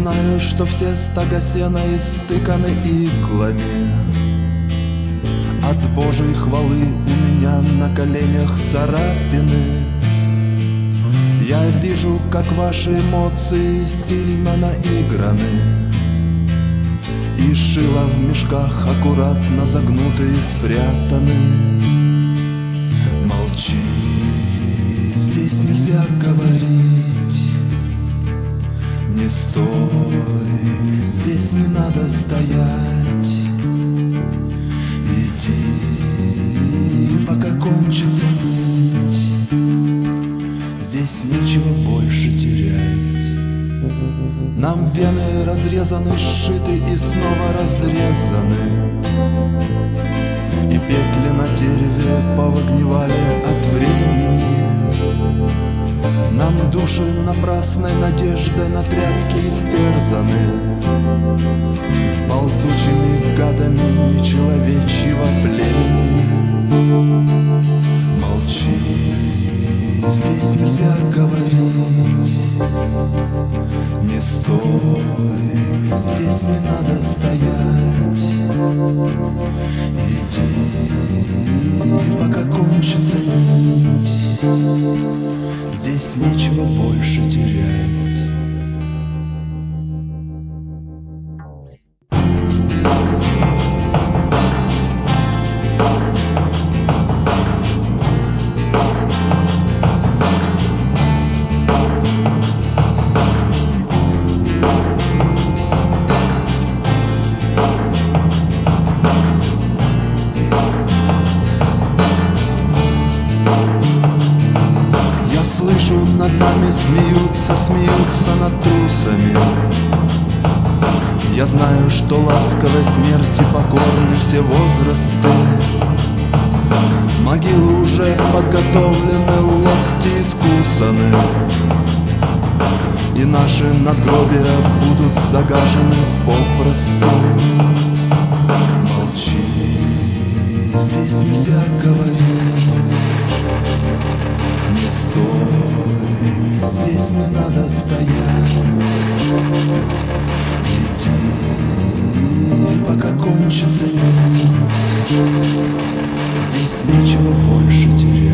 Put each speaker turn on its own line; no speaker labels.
знаю, что все стога сена истыканы иглами. От Божьей хвалы у меня на коленях царапины. Я вижу, как ваши эмоции сильно наиграны, и шила в мешках аккуратно загнуты и спрятаны. Молчи, здесь нельзя говорить. Не стой, здесь не надо стоять. Иди, пока кончится нить. Здесь нечего больше терять. Нам вены разрезаны, сшиты и снова разрезаны, и петли на дереве повогнивали от времени. Нам души напрасной надеждой на тряпке истерзаны ползучими гадами нечеловечьего племени. Молчи, здесь нельзя говорить. Не стой, здесь не надо стоять. Иди, пока кончится нить. Здесь нечего больше терять. Над нами смеются над трусами. Я знаю, что ласковой смерти покорны все возрасты. Могилы уже подготовлены, локти искусаны, и наши надгробия будут загажены попросту. Молчи, здесь нельзя говорить. Не стой, здесь не надо стоять. Иди, пока кончится нить. Здесь нечего больше терять.